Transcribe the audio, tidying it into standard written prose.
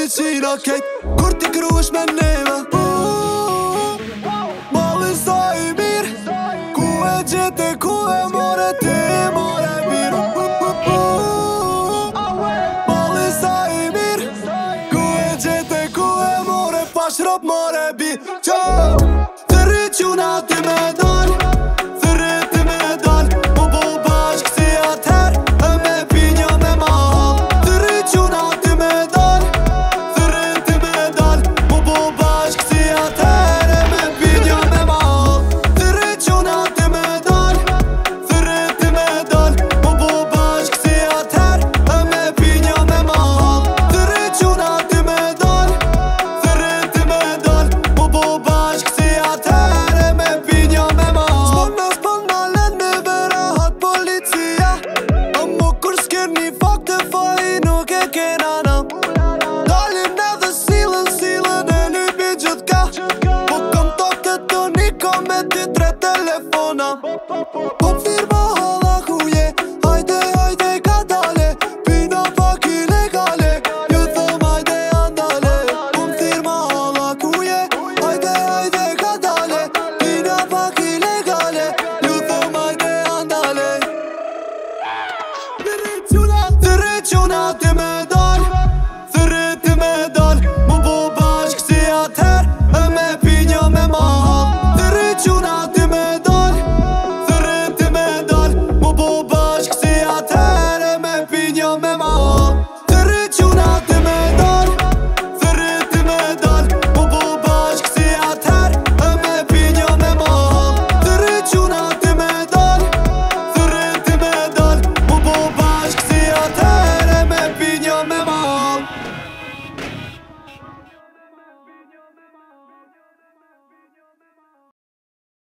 policina kejt kur ti kruesh me neve. Malli sa i mirë, ku e gjete, ku e more ti, more mirë. Malli sa i mirë, ku e gjete, ku e more, pa shrop more bi. Të rrit quna ti me dal, të rrit ti me dal, po bashk si atëher, e me pinja me mahal. Të rrit quna ti me dal, të rrit ti me dal, po bashk si atëher, e me pinja me mahal. Të rrit quna ti me dal, të rrit ti me dal, po bashk si atëher, e me pinja me mahal. Të rrit quna ti me dal, të rrit ti me dal, po bashk si atëher, e me pinja me mahal. S'pon na len me vera hat policia, amo kur s'ker një fakt të faj nuk e kena.